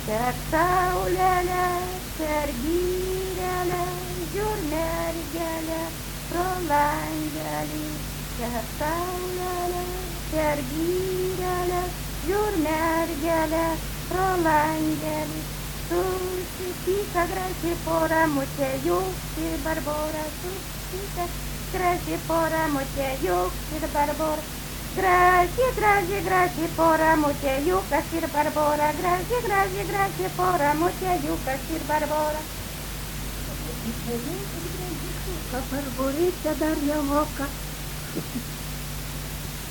Per saulelę, per gyrelę, žiūr mergelė pro langelį. Per saulelę, per gyrelę, žiūr mergelė pro langelį. Susipyka graži pora, Motiejus ir Barbora. Susipyka graži pora, Motiejus ir Barbora. Graži, graži, graži pora, Motiejukas ir Barbora. Graži, graži, graži pora, Motiejukas ir Barbora. Barborytė dar nemoka.